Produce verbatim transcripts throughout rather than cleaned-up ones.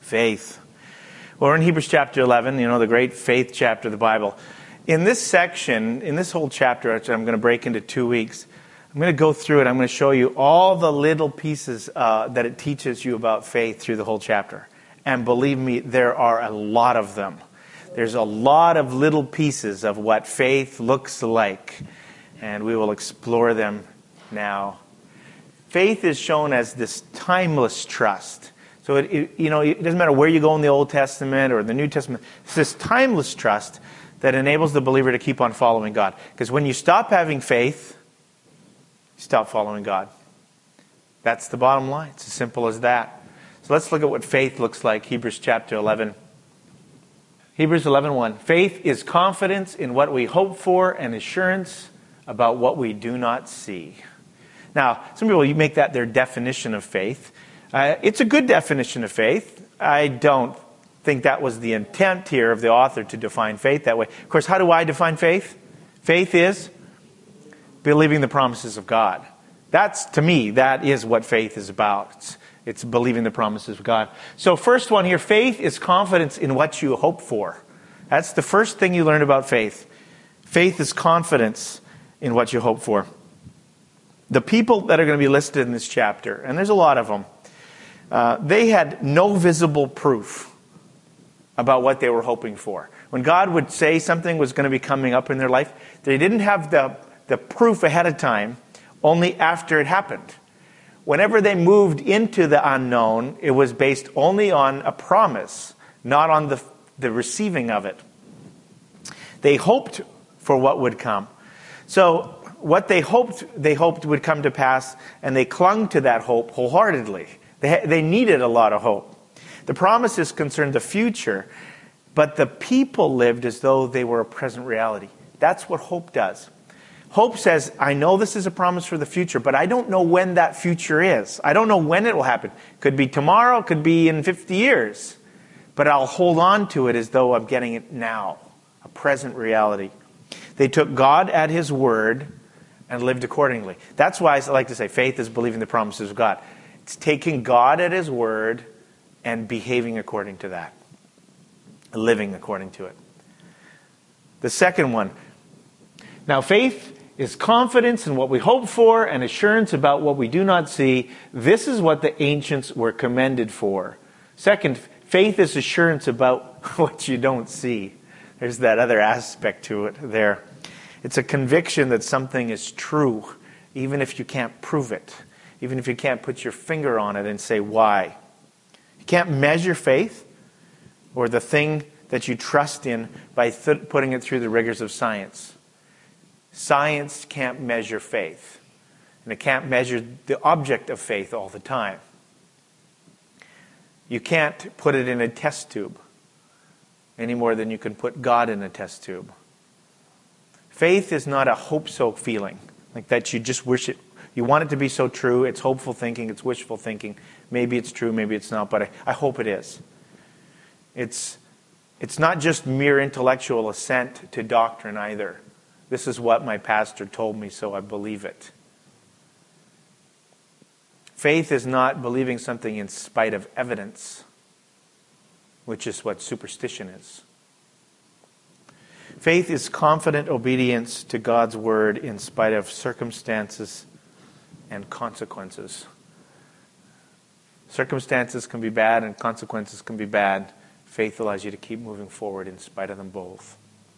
Faith. Well, we're in Hebrews chapter eleven, you know, the great faith chapter of the Bible. In this section, in this whole chapter, which I'm going to break into two weeks, I'm going to go through it. I'm going to show you all the little pieces uh, that it teaches you about faith through the whole chapter. And believe me, there are a lot of them. There's a lot of little pieces of what faith looks like. And we will explore them now. Faith is shown as this timeless trust. So, it, it, you know, it doesn't matter where you go in the Old Testament or the New Testament. It's this timeless trust that enables the believer to keep on following God. Because when you stop having faith, you stop following God. That's the bottom line. It's as simple as that. So let's look at what faith looks like. Hebrews chapter eleven. Hebrews eleven one. Faith is confidence in what we hope for and assurance about what we do not see. Now, some people, you make that their definition of faith. Uh, it's a good definition of faith. I don't think that was the intent here of the author to define faith that way. Of course, how do I define faith? Faith is believing the promises of God. That's, to me, that is what faith is about. It's, it's believing the promises of God. So first one here, faith is confidence in what you hope for. That's the first thing you learn about faith. Faith is confidence in what you hope for. The people that are going to be listed in this chapter, and there's a lot of them, uh, they had no visible proof about what they were hoping for. When God would say something was going to be coming up in their life, they didn't have the the proof ahead of time, only after it happened. Whenever they moved into the unknown, it was based only on a promise, not on the, the receiving of it. They hoped for what would come. So what they hoped, they hoped would come to pass, and they clung to that hope wholeheartedly. They, they needed a lot of hope. The promises concerned the future, but the people lived as though they were a present reality. That's what hope does. Hope says, I know this is a promise for the future, but I don't know when that future is. I don't know when it will happen. Could be tomorrow, could be in fifty years. But I'll hold on to it as though I'm getting it now, a present reality. They took God at His word and lived accordingly. That's why I like to say faith is believing the promises of God. It's taking God at His word and behaving according to that. Living according to it. The second one. Now, faith is confidence in what we hope for and assurance about what we do not see. This is what the ancients were commended for. Second, faith is assurance about what you don't see. There's that other aspect to it there. It's a conviction that something is true, even if you can't prove it, even if you can't put your finger on it and say why. You can't measure faith or the thing that you trust in by th- putting it through the rigors of science. Science can't measure faith, and it can't measure the object of faith all the time. You can't put it in a test tube any more than you can put God in a test tube. Faith is not a hope-so feeling, like that you just wish it, you want it to be so true, it's hopeful thinking, it's wishful thinking. Maybe it's true, maybe it's not, but I, I hope it is. It's, it's not just mere intellectual assent to doctrine either. This is what my pastor told me, so I believe it. Faith is not believing something in spite of evidence, which is what superstition is. Faith is confident obedience to God's word in spite of circumstances and consequences. Circumstances can be bad and consequences can be bad. Faith allows you to keep moving forward in spite of them both.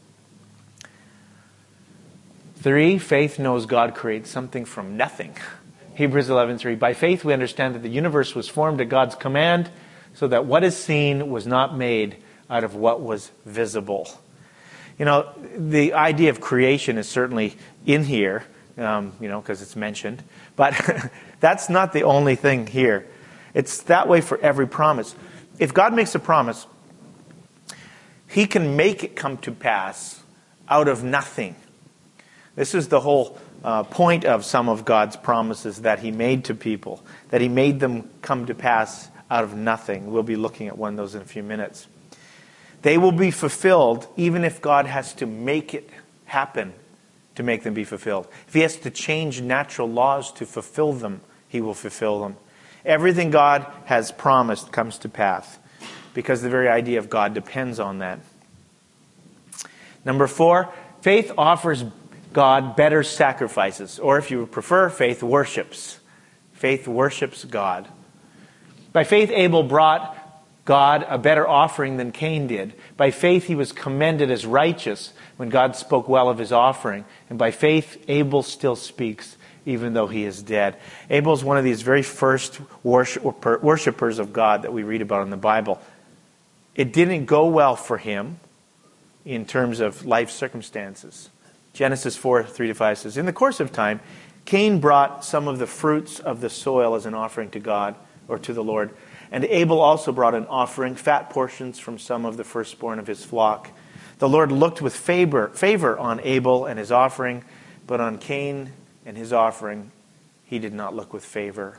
Three, faith knows God creates something from nothing. Hebrews eleven three. By faith we understand that the universe was formed at God's command, so that what is seen was not made out of what was visible. You know, the idea of creation is certainly in here, um, you know, because it's mentioned. But that's not the only thing here. It's that way for every promise. If God makes a promise, He can make it come to pass out of nothing. This is the whole uh, point of some of God's promises that He made to people, that He made them come to pass out of nothing. We'll be looking at one of those in a few minutes. They will be fulfilled even if God has to make it happen to make them be fulfilled. If He has to change natural laws to fulfill them, He will fulfill them. Everything God has promised comes to pass. because the very idea of God depends on that. Number four, faith offers God better sacrifices, or if you prefer, faith worships. Faith worships God. By faith, Abel brought God a better offering than Cain did. By faith, he was commended as righteous when God spoke well of his offering. And by faith, Abel still speaks, even though he is dead. Abel is one of these very first worshipers of God that we read about in the Bible. It didn't go well for him in terms of life circumstances. Genesis four, three to five says, in the course of time, Cain brought some of the fruits of the soil as an offering to God, or to the Lord. And Abel also brought an offering, fat portions from some of the firstborn of his flock. The Lord looked with favor, favor on Abel and his offering, but on Cain and his offering, he did not look with favor.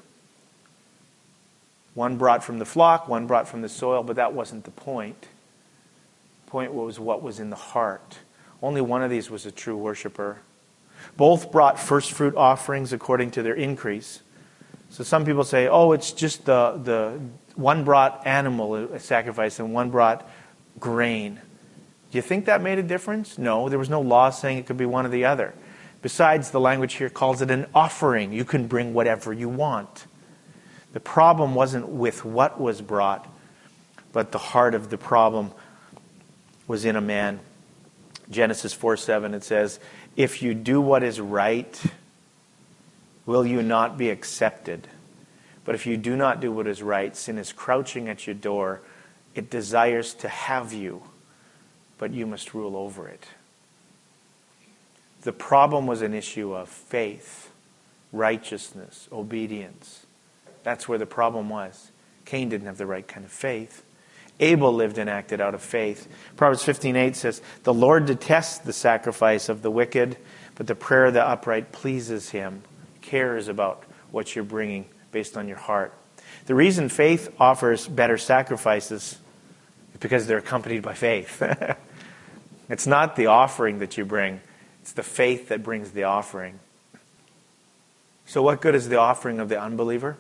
One brought from the flock, one brought from the soil, but that wasn't the point. The point was what was in the heart. Only one of these was a true worshiper. Both brought first fruit offerings according to their increase. So some people say, oh, it's just the, the one brought animal sacrifice and one brought grain. Do you think that made a difference? No, there was no law saying it could be one or the other. Besides, the language here calls it an offering. You can bring whatever you want. The problem wasn't with what was brought, but the heart of the problem was in a man. Genesis four seven, it says, if you do what is right, will you not be accepted? But if you do not do what is right, sin is crouching at your door. It desires to have you, but you must rule over it. The problem was an issue of faith, righteousness, obedience. That's where the problem was. Cain didn't have the right kind of faith. Abel lived and acted out of faith. Proverbs fifteen eight says, the Lord detests the sacrifice of the wicked, but the prayer of the upright pleases him. Cares about what you're bringing based on your heart. The reason faith offers better sacrifices is because they're accompanied by faith. It's not the offering that you bring. It's the faith that brings the offering. So what good is the offering of the unbeliever?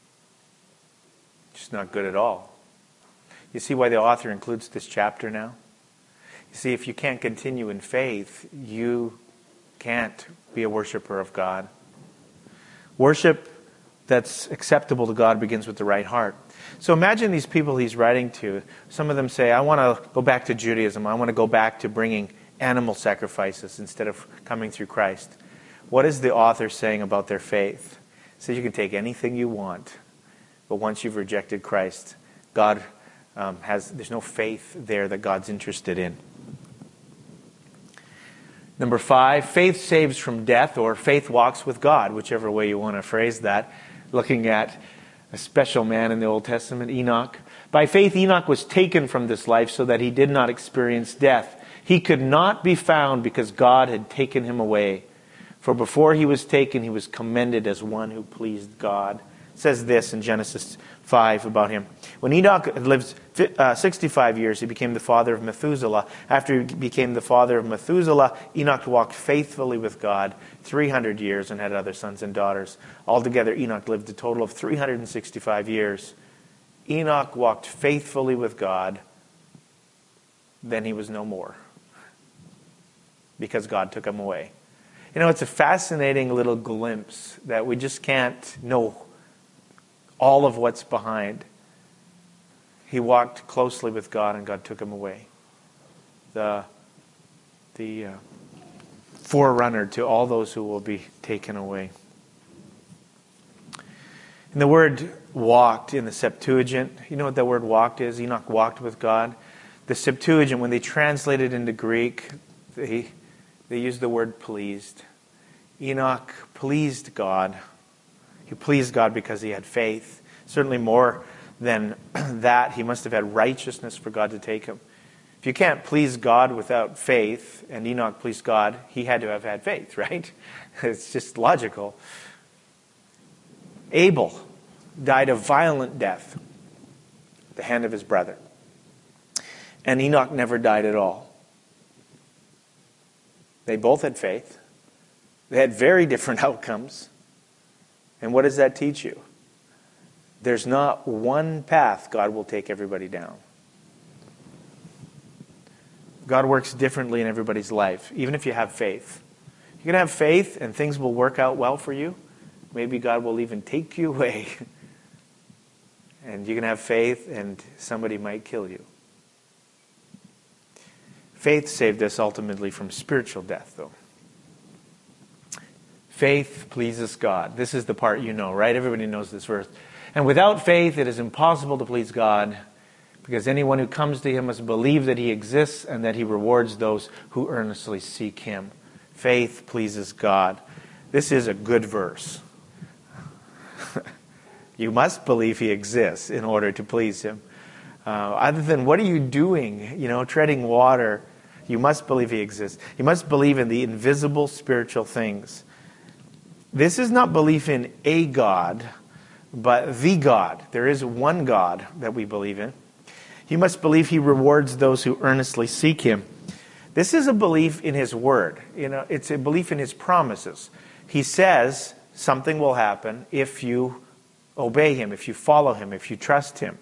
It's not good at all. You see why the author includes this chapter now? You see, if you can't continue in faith, you can't be a worshiper of God. Worship that's acceptable to God begins with the right heart. So imagine these people he's writing to. Some of them say, I want to go back to Judaism. I want to go back to bringing animal sacrifices instead of coming through Christ. What is the author saying about their faith? He says you can take anything you want, but once you've rejected Christ, God um, has, there's no faith there that God's interested in. Number five, faith saves from death, or faith walks with God, whichever way you want to phrase that. Looking at a special man in the Old Testament, Enoch. By faith, Enoch was taken from this life so that he did not experience death. He could not be found because God had taken him away. For before he was taken, he was commended as one who pleased God. It says this in Genesis five about him. When Enoch had lived uh, sixty-five years, he became the father of Methuselah. After he became the father of Methuselah, Enoch walked faithfully with God three hundred years and had other sons and daughters. Altogether, Enoch lived a total of three hundred sixty-five years. Enoch walked faithfully with God. Then he was no more, because God took him away. You know, it's a fascinating little glimpse that we just can't know all of what's behind. He walked closely with God and God took him away. The, the uh, forerunner to all those who will be taken away. And the word walked in the Septuagint, you know what that word walked is? Enoch walked with God. The Septuagint, when they translate it into Greek, they, they use the word pleased. Enoch pleased God. He pleased God because he had faith. Certainly more than that, he must have had righteousness for God to take him. If you can't please God without faith, and Enoch pleased God, he had to have had faith, right? It's just logical. Abel died a violent death at the hand of his brother. And Enoch never died at all. They both had faith. They had very different outcomes. And what does that teach you? There's not one path God will take everybody down. God works differently in everybody's life, even if you have faith. You can have faith and things will work out well for you. Maybe God will even take you away. And you can have faith and somebody might kill you. Faith saved us ultimately from spiritual death, though. Faith pleases God. This is the part you know, right? Everybody knows this verse. And without faith, it is impossible to please God, because anyone who comes to him must believe that he exists and that he rewards those who earnestly seek him. Faith pleases God. This is a good verse. You must believe he exists in order to please him. Uh, other than, what are you doing? You know, treading water. You must believe he exists. You must believe in the invisible spiritual things. This is not belief in a God, but the God. There is one God that we believe in. You must believe he rewards those who earnestly seek him. This is a belief in his word. You know, it's a belief in his promises. He says something will happen if you obey him, if you follow him, if you trust him.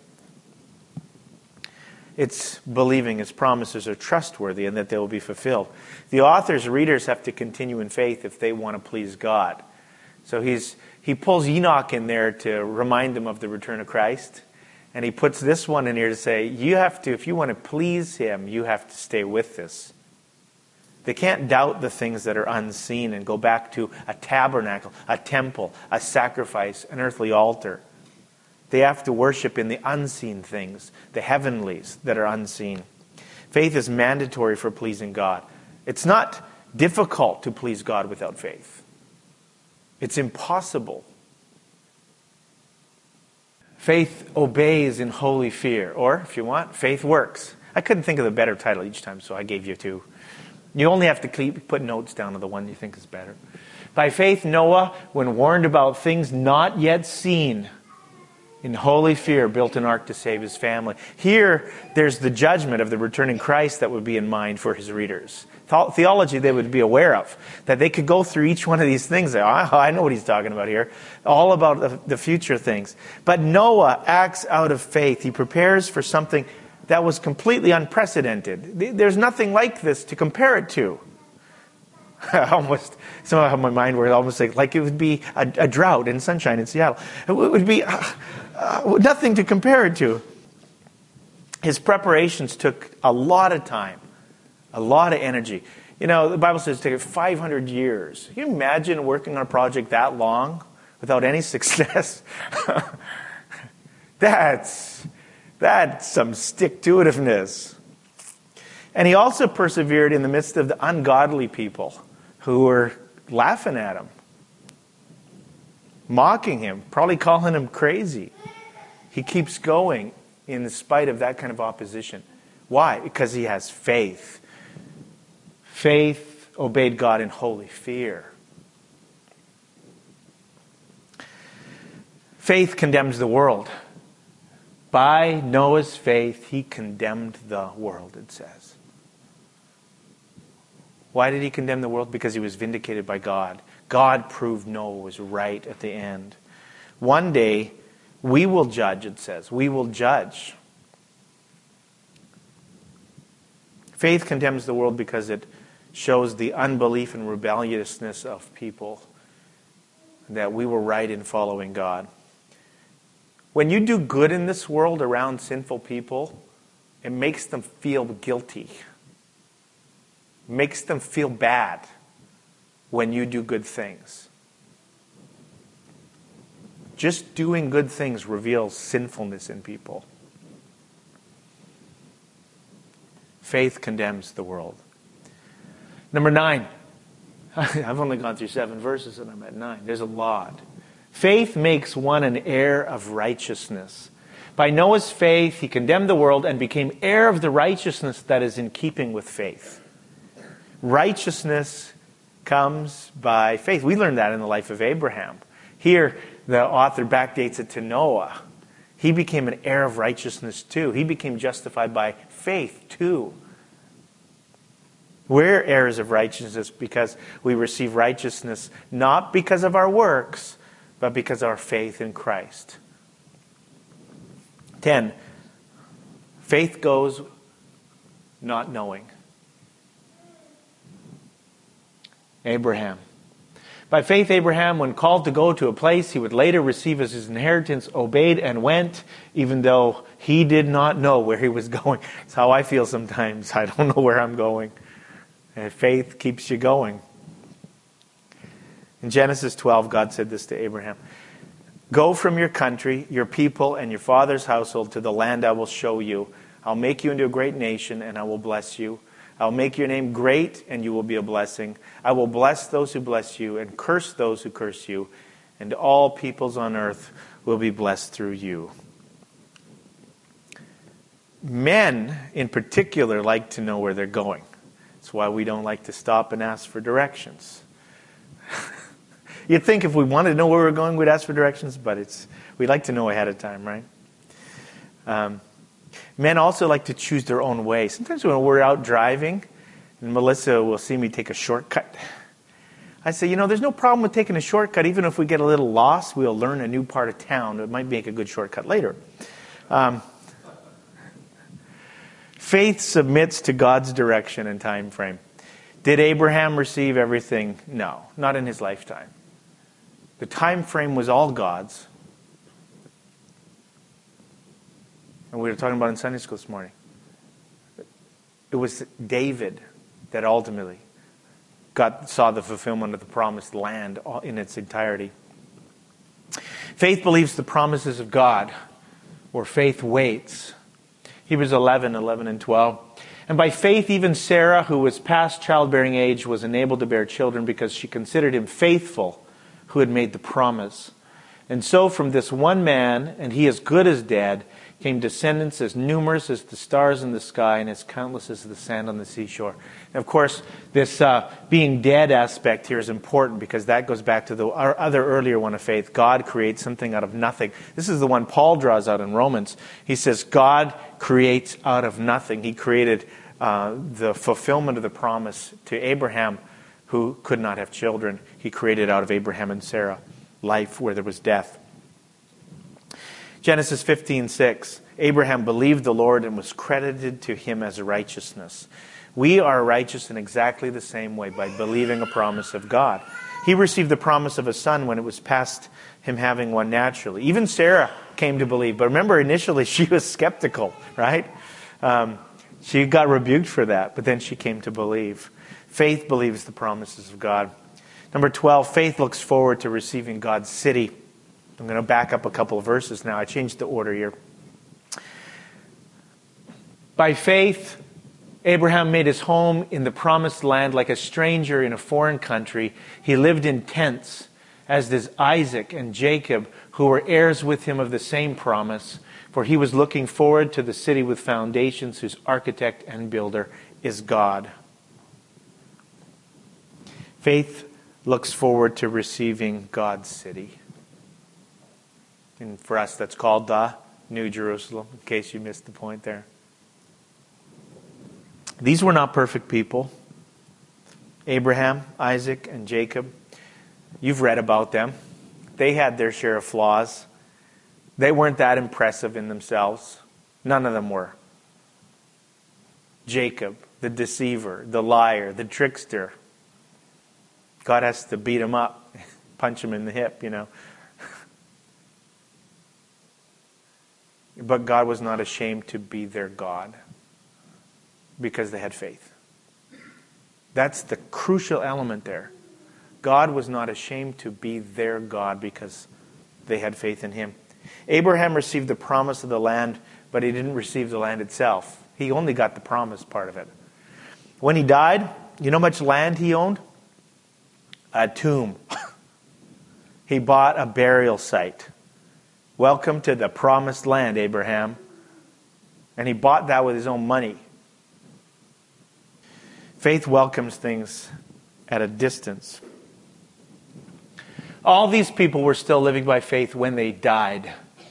It's believing his promises are trustworthy and that they will be fulfilled. The author's readers have to continue in faith if they want to please God. So he's he pulls Enoch in there to remind them of the return of Christ. And he puts this one in here to say, you have to, if you want to please him, you have to stay with this. They can't doubt the things that are unseen and go back to a tabernacle, a temple, a sacrifice, an earthly altar. They have to worship in the unseen things, the heavenlies that are unseen. Faith is mandatory for pleasing God. It's not difficult to please God without faith. It's impossible. Faith obeys in holy fear. Or, if you want, faith works. I couldn't think of a better title each time, so I gave you two. You only have to keep, put notes down to the one you think is better. By faith, Noah, when warned about things not yet seen, in holy fear, built an ark to save his family. Here, there's the judgment of the returning Christ that would be in mind for his readers. Theology they would be aware of. That they could go through each one of these things. Oh, I know what he's talking about here. All about the, the future things. But Noah acts out of faith. He prepares for something that was completely unprecedented. There's nothing like this to compare it to. almost, somehow my mind was almost like, like it would be a, a drought in sunshine in Seattle. It would be uh, uh, nothing to compare it to. His preparations took a lot of time, a lot of energy. You know, the Bible says it took five hundred years. Can you imagine working on a project that long without any success? That's... That's some stick-to-itiveness. And he also persevered in the midst of the ungodly people who were laughing at him, mocking him, probably calling him crazy. He keeps going in spite of that kind of opposition. Why? Because he has faith. Faith obeyed God in holy fear. Faith condemns the world. By Noah's faith, he condemned the world, it says. Why did he condemn the world? Because he was vindicated by God. God proved Noah was right at the end. One day, we will judge, it says. We will judge. Faith condemns the world because it shows the unbelief and rebelliousness of people, that we were right in following God. When you do good in this world around sinful people, it makes them feel guilty. It makes them feel bad when you do good things. Just doing good things reveals sinfulness in people. Faith condemns the world. Number nine. I've only gone through seven verses and I'm at nine. There's a lot. Faith makes one an heir of righteousness. By Noah's faith, he condemned the world and became heir of the righteousness that is in keeping with faith. Righteousness comes by faith. We learned that in the life of Abraham. Here, the author backdates it to Noah. He became an heir of righteousness too. He became justified by faith too. We're heirs of righteousness because we receive righteousness not because of our works, but because of our faith in Christ. Ten, faith goes not knowing. Abraham. By faith, Abraham, when called to go to a place he would later receive as his inheritance, obeyed and went, even though he did not know where he was going. It's how I feel sometimes. I don't know where I'm going. And faith keeps you going. In Genesis twelve, God said this to Abraham. Go from your country, your people, and your father's household to the land I will show you. I'll make you into a great nation, and I will bless you. I'll make your name great, and you will be a blessing. I will bless those who bless you, and curse those who curse you. And all peoples on earth will be blessed through you. Men, in particular, like to know where they're going. That's why we don't like to stop and ask for directions. You'd think if we wanted to know where we're going, we'd ask for directions, but it's we like to know ahead of time, right? Um, men also like to choose their own way. Sometimes when we're out driving, and Melissa will see me take a shortcut, I say, you know, there's no problem with taking a shortcut. Even if we get a little lost, we'll learn a new part of town. It might make a good shortcut later. Um, faith submits to God's direction and time frame. Did Abraham receive everything? No, not in his lifetime. The time frame was all God's. And we were talking about in Sunday school this morning. It was David that ultimately got saw the fulfillment of the promised land in its entirety. Faith believes the promises of God, or faith waits. Hebrews eleven, eleven and twelve. And by faith, even Sarah, who was past childbearing age, was enabled to bear children because she considered him faithful who had made the promise. And so from this one man, and he as good as dead, came descendants as numerous as the stars in the sky and as countless as the sand on the seashore. And of course, this uh, being dead aspect here is important because that goes back to the our other earlier one of faith. God creates something out of nothing. This is the one Paul draws out in Romans. He says God creates out of nothing. He created uh, the fulfillment of the promise to Abraham, who could not have children. He created out of Abraham and Sarah life where there was death. Genesis fifteen six. Abraham believed the Lord and was credited to him as righteousness. We are righteous in exactly the same way, by believing a promise of God. He received the promise of a son when it was past him having one naturally. Even Sarah came to believe. But remember, initially she was skeptical, right? Um, she got rebuked for that, but then she came to believe. Faith believes the promises of God. Number twelve, faith looks forward to receiving God's city. I'm going to back up a couple of verses now. I changed the order here. By faith, Abraham made his home in the promised land like a stranger in a foreign country. He lived in tents, as did Isaac and Jacob, who were heirs with him of the same promise. For he was looking forward to the city with foundations, whose architect and builder is God. Faith looks forward to receiving God's city. And for us, that's called the New Jerusalem, in case you missed the point there. These were not perfect people. Abraham, Isaac, and Jacob. You've read about them. They had their share of flaws. They weren't that impressive in themselves. None of them were. Jacob, the deceiver, the liar, the trickster. God has to beat him up, punch him in the hip, you know. But God was not ashamed to be their God because they had faith. That's the crucial element there. God was not ashamed to be their God because they had faith in him. Abraham received the promise of the land, but he didn't receive the land itself. He only got the promise part of it. When he died, you know how much land he owned? A tomb. He bought a burial site. Welcome to the promised land, Abraham. And he bought that with his own money. Faith welcomes things at a distance. All these people were still living by faith when they died.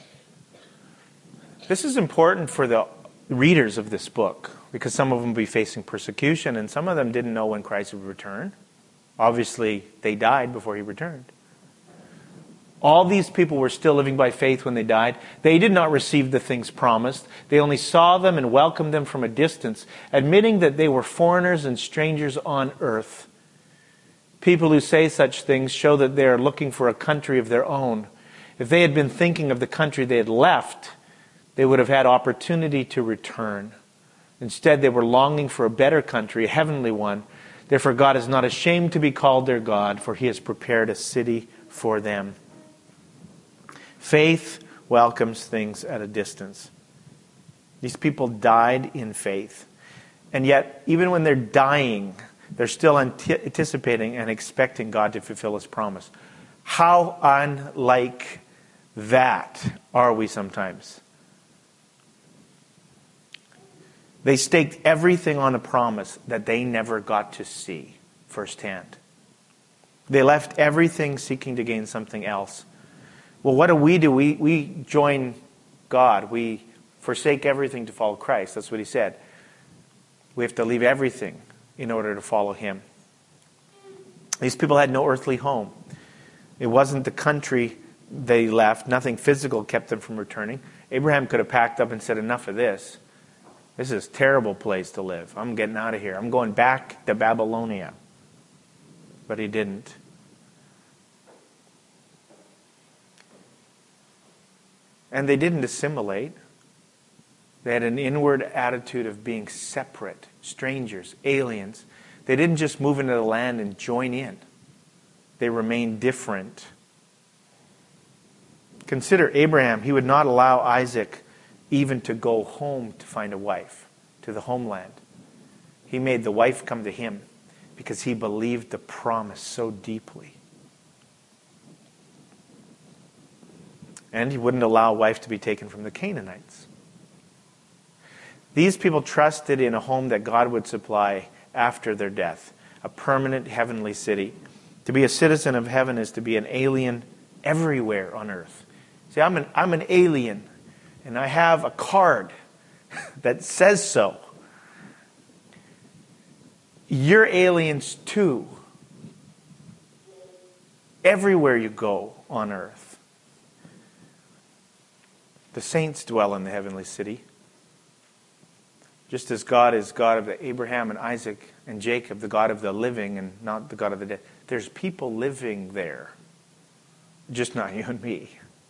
This is important for the readers of this book, because some of them will be facing persecution, and some of them didn't know when Christ would return. Obviously, they died before he returned. All these people were still living by faith when they died. They did not receive the things promised. They only saw them and welcomed them from a distance, admitting that they were foreigners and strangers on earth. People who say such things show that they are looking for a country of their own. If they had been thinking of the country they had left, they would have had opportunity to return. Instead, they were longing for a better country, a heavenly one. Therefore, God is not ashamed to be called their God, for he has prepared a city for them. Faith welcomes things at a distance. These people died in faith. And yet, even when they're dying, they're still anticipating and expecting God to fulfill his promise. How unlike that are we sometimes? They staked everything on a promise that they never got to see firsthand. They left everything seeking to gain something else. Well, what do we do? We, we join God. We forsake everything to follow Christ. That's what he said. We have to leave everything in order to follow him. These people had no earthly home. It wasn't the country they left. Nothing physical kept them from returning. Abraham could have packed up and said, enough of this. This is a terrible place to live. I'm getting out of here. I'm going back to Babylonia. But he didn't. And they didn't assimilate. They had an inward attitude of being separate, strangers, aliens. They didn't just move into the land and join in. They remained different. Consider Abraham. He would not allow Isaac even to go home to find a wife, to the homeland. He made the wife come to him because he believed the promise so deeply. And he wouldn't allow a wife to be taken from the Canaanites. These people trusted in a home that God would supply after their death, a permanent heavenly city. To be a citizen of heaven is to be an alien everywhere on earth. See, I'm an, I'm an alien, and I have a card that says so. You're aliens too. Everywhere you go on earth. The saints dwell in the heavenly city. Just as God is God of Abraham and Isaac and Jacob, the God of the living and not the God of the dead. There's people living there. Just not you and me.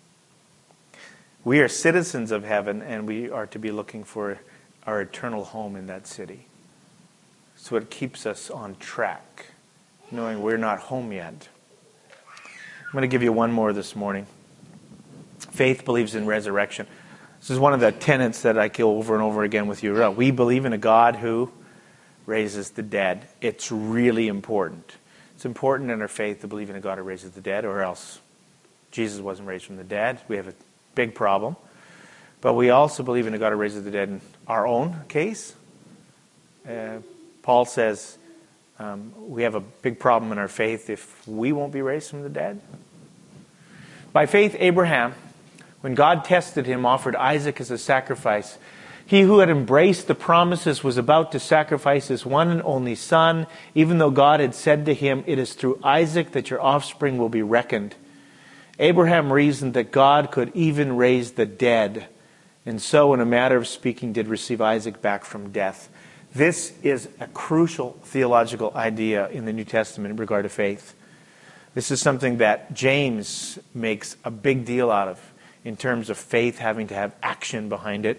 We are citizens of heaven, and we are to be looking for our eternal home in that city. So it keeps us on track, knowing we're not home yet. I'm going to give you one more this morning. Faith believes in resurrection. This is one of the tenets that I go over and over again with you. We believe in a God who raises the dead. It's really important. It's important in our faith to believe in a God who raises the dead, or else Jesus wasn't raised from the dead. We have a big problem. But we also believe in a God who raises the dead in our own case. Uh, Paul says um, we have a big problem in our faith if we won't be raised from the dead. By faith, Abraham, when God tested him, offered Isaac as a sacrifice. He who had embraced the promises was about to sacrifice his one and only son, even though God had said to him, "It is through Isaac that your offspring will be reckoned." Abraham reasoned that God could even raise the dead, and so, in a matter of speaking, did receive Isaac back from death. This is a crucial theological idea in the New Testament in regard to faith. This is something that James makes a big deal out of in terms of faith having to have action behind it.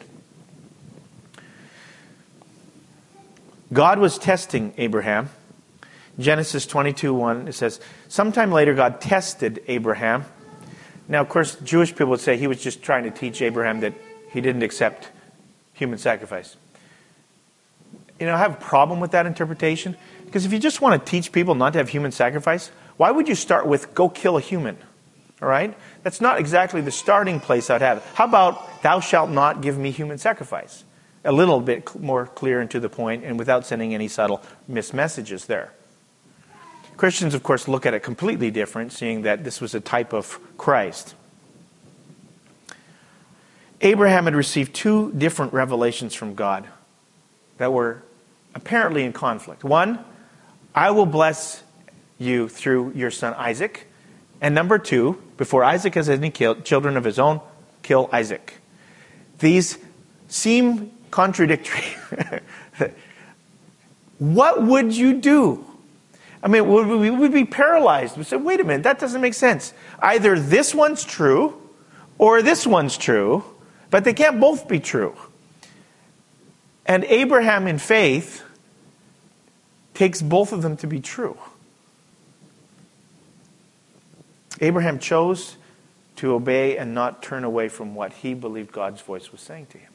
God was testing Abraham. Genesis twenty-two one, it says, sometime later God tested Abraham. Now, of course, Jewish people would say he was just trying to teach Abraham that he didn't accept human sacrifice. You know, I have a problem with that interpretation. Because if you just want to teach people not to have human sacrifice, why would you start with go kill a human? All right? That's not exactly the starting place I'd have. How about thou shalt not give me human sacrifice? A little bit more clear and to the point and without sending any subtle missed messages there. Christians, of course, look at it completely different, seeing that this was a type of Christ. Abraham had received two different revelations from God that were apparently in conflict. One, I will bless you through your son Isaac. And number two, before Isaac has any children of his own, kill Isaac. These seem contradictory. What would you do? I mean, we would be paralyzed. We say, wait a minute, that doesn't make sense. Either this one's true or this one's true, but they can't both be true. And Abraham in faith takes both of them to be true. Abraham chose to obey and not turn away from what he believed God's voice was saying to him.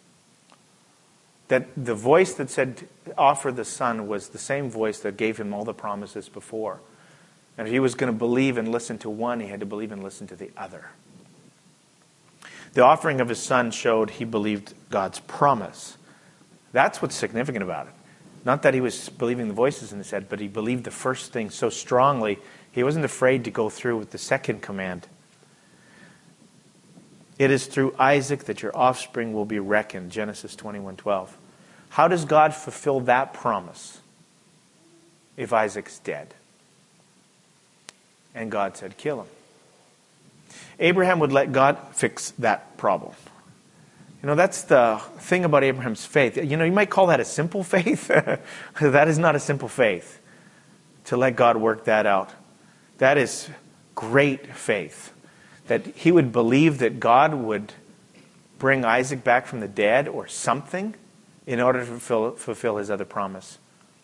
That the voice that said, offer the son, was the same voice that gave him all the promises before. And if he was going to believe and listen to one, he had to believe and listen to the other. The offering of his son showed he believed God's promise. That's what's significant about it. Not that he was believing the voices in his head, but he believed the first thing so strongly, he wasn't afraid to go through with the second command. It is through Isaac that your offspring will be reckoned, Genesis twenty-one twelve. How does God fulfill that promise if Isaac's dead? And God said, kill him. Abraham would let God fix that problem. You know, that's the thing about Abraham's faith. You know, you might call that a simple faith. That is not a simple faith, to let God work that out. That is great faith. That he would believe that God would bring Isaac back from the dead or something in order to fulfill, fulfill his other promise.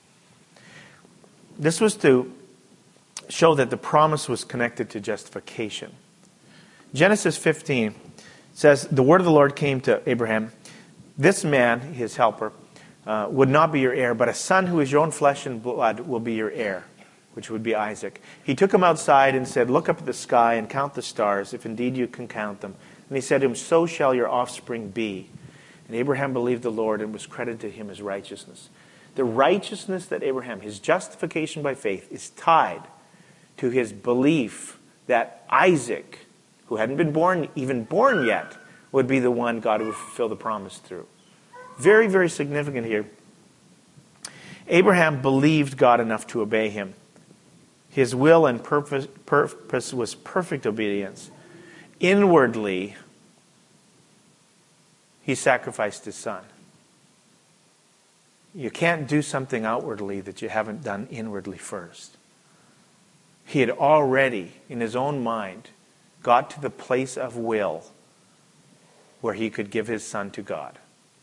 This was to show that the promise was connected to justification. Genesis fifteen says, the word of the Lord came to Abraham. This man, his helper, uh, would not be your heir, but a son who is your own flesh and blood will be your heir, which would be Isaac. He took him outside and said, look up at the sky and count the stars, if indeed you can count them. And he said to him, so shall your offspring be. And Abraham believed the Lord and was credited to him as righteousness. The righteousness that Abraham, his justification by faith, is tied to his belief that Isaac, who hadn't been born, even born yet, would be the one God would fulfill the promise through. Very, very significant here. Abraham believed God enough to obey him. His will and purpose, purpose was perfect obedience. Inwardly, he sacrificed his son. You can't do something outwardly that you haven't done inwardly first. He had already, in his own mind, got to the place of will where he could give his son to God.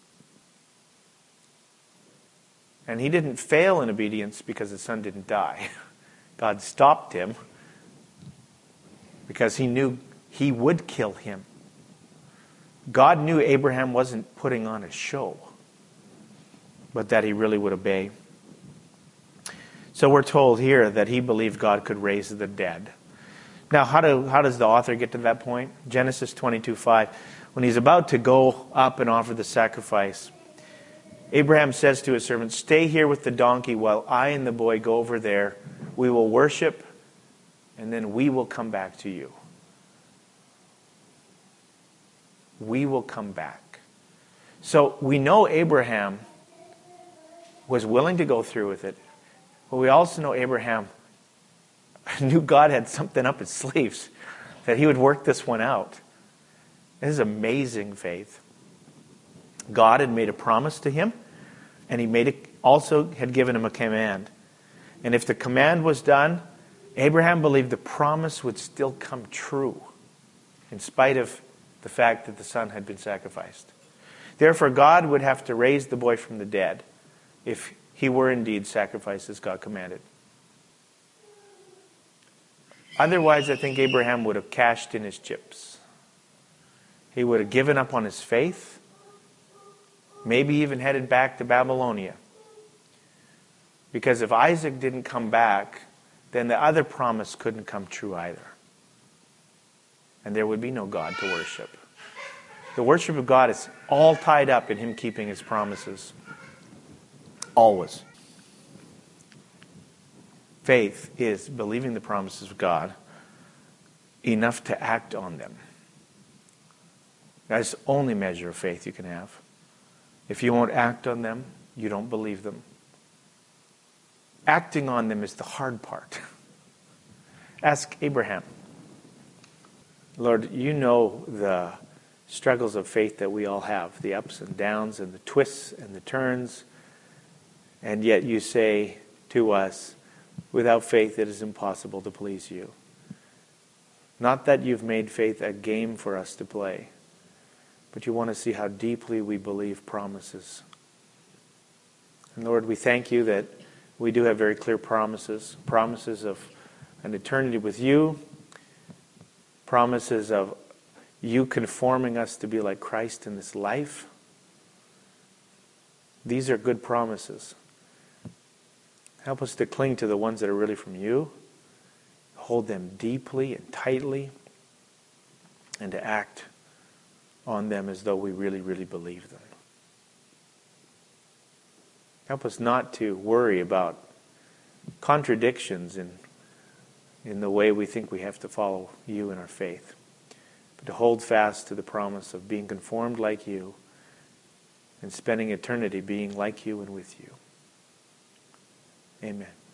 And he didn't fail in obedience because his son didn't die. God stopped him because he knew he would kill him. God knew Abraham wasn't putting on a show, but that he really would obey. So we're told here that he believed God could raise the dead. Now, how do how does the author get to that point? Genesis twenty-two five. When he's about to go up and offer the sacrifice, Abraham says to his servant, stay here with the donkey while I and the boy go over there. We will worship, and then we will come back to you. We will come back. So we know Abraham was willing to go through with it, but we also know Abraham knew God had something up his sleeves, that he would work this one out. This is amazing faith. God had made a promise to him, and he made it, also had given him a command. And if the command was done, Abraham believed the promise would still come true, in spite of the fact that the son had been sacrificed. Therefore, God would have to raise the boy from the dead if he were indeed sacrificed as God commanded. Otherwise, I think Abraham would have cashed in his chips. He would have given up on his faith, maybe even headed back to Babylonia. Because if Isaac didn't come back, then the other promise couldn't come true either. And there would be no God to worship. The worship of God is all tied up in him keeping his promises. Always. Faith is believing the promises of God enough to act on them. That's the only measure of faith you can have. If you won't act on them, you don't believe them. Acting on them is the hard part. Ask Abraham. Lord, you know the struggles of faith that we all have, the ups and downs and the twists and the turns. And yet you say to us, Without faith, it is impossible to please you. Not that you've made faith a game for us to play, but you want to see how deeply we believe promises. And Lord, we thank you that we do have very clear promises, promises of an eternity with you, promises of you conforming us to be like Christ in this life. These are good promises. Help us to cling to the ones that are really from you, hold them deeply and tightly, and to act on them as though we really, really believe them. Help us not to worry about contradictions in, in the way we think we have to follow you in our faith, but to hold fast to the promise of being conformed like you and spending eternity being like you and with you. Amen.